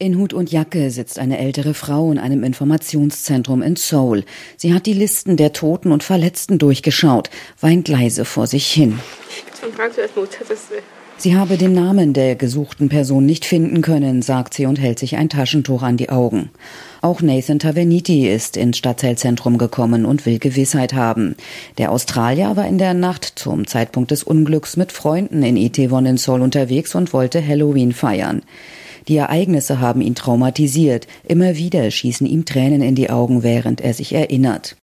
In Hut und Jacke sitzt eine ältere Frau in einem Informationszentrum in Seoul. Sie hat die Listen der Toten und Verletzten durchgeschaut, weint leise vor sich hin. Sie habe den Namen der gesuchten Person nicht finden können, sagt sie und hält sich ein Taschentuch an die Augen. Auch Nathan Taverniti ist ins Stadtteilzentrum gekommen und will Gewissheit haben. Der Australier war in der Nacht zum Zeitpunkt des Unglücks mit Freunden in Itaewon in Seoul unterwegs und wollte Halloween feiern. Die Ereignisse haben ihn traumatisiert. Immer wieder schießen ihm Tränen in die Augen, während er sich erinnert.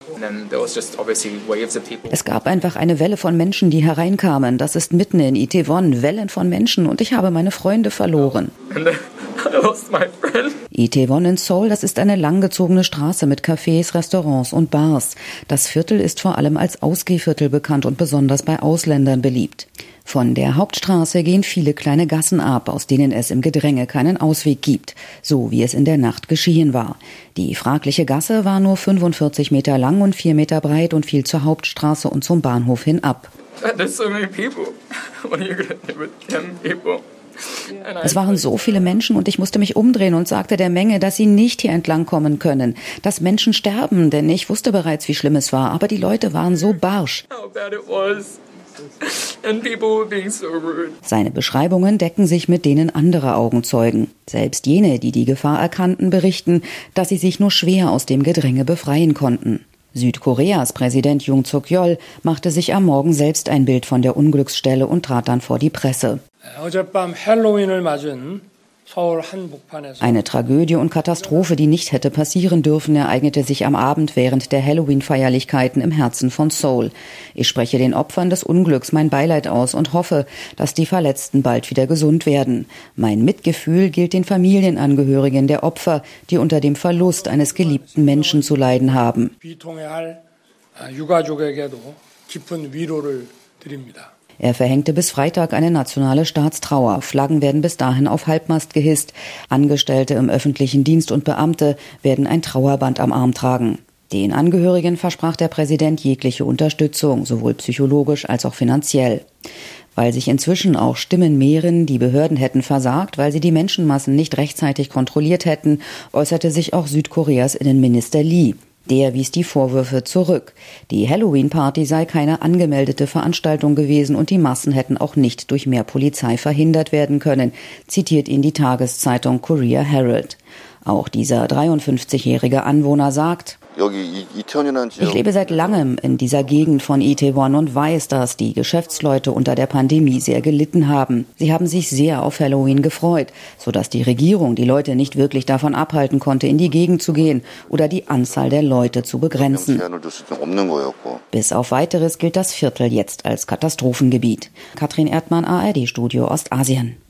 Es gab einfach eine Welle von Menschen, die hereinkamen. Das ist mitten in Itaewon, Wellen von Menschen, und ich habe meine Freunde verloren. Itaewon in Seoul, das ist eine langgezogene Straße mit Cafés, Restaurants und Bars. Das Viertel ist vor allem als Ausgehviertel bekannt und besonders bei Ausländern beliebt. Von der Hauptstraße gehen viele kleine Gassen ab, aus denen es im Gedränge keinen Ausweg gibt, so wie es in der Nacht geschehen war. Die fragliche Gasse war nur 45 Meter lang und 4 Meter breit und fiel zur Hauptstraße und zum Bahnhof hin ab. Es waren so viele Menschen und ich musste mich umdrehen und sagte der Menge, dass sie nicht hier entlang kommen können, dass Menschen sterben, denn ich wusste bereits, wie schlimm es war, aber die Leute waren so barsch. Seine Beschreibungen decken sich mit denen anderer Augenzeugen. Selbst jene, die die Gefahr erkannten, berichten, dass sie sich nur schwer aus dem Gedränge befreien konnten. Südkoreas Präsident Yoon Suk-yeol machte sich am Morgen selbst ein Bild von der Unglücksstelle und trat dann vor die Presse. Eine Tragödie und Katastrophe, die nicht hätte passieren dürfen, ereignete sich am Abend während der Halloween-Feierlichkeiten im Herzen von Seoul. Ich spreche den Opfern des Unglücks mein Beileid aus und hoffe, dass die Verletzten bald wieder gesund werden. Mein Mitgefühl gilt den Familienangehörigen der Opfer, die unter dem Verlust eines geliebten Menschen zu leiden haben. Er verhängte bis Freitag eine nationale Staatstrauer. Flaggen werden bis dahin auf Halbmast gehisst. Angestellte im öffentlichen Dienst und Beamte werden ein Trauerband am Arm tragen. Den Angehörigen versprach der Präsident jegliche Unterstützung, sowohl psychologisch als auch finanziell. Weil sich inzwischen auch Stimmen mehren, die Behörden hätten versagt, weil sie die Menschenmassen nicht rechtzeitig kontrolliert hätten, äußerte sich auch Südkoreas Innenminister Lee. Der wies die Vorwürfe zurück. Die Halloween-Party sei keine angemeldete Veranstaltung gewesen und die Massen hätten auch nicht durch mehr Polizei verhindert werden können, zitiert ihn die Tageszeitung Korea Herald. Auch dieser 53-jährige Anwohner sagt: Ich lebe seit langem in dieser Gegend von Itaewon und weiß, dass die Geschäftsleute unter der Pandemie sehr gelitten haben. Sie haben sich sehr auf Halloween gefreut, sodass die Regierung die Leute nicht wirklich davon abhalten konnte, in die Gegend zu gehen oder die Anzahl der Leute zu begrenzen. Bis auf Weiteres gilt das Viertel jetzt als Katastrophengebiet. Katrin Erdmann, ARD Studio Ostasien.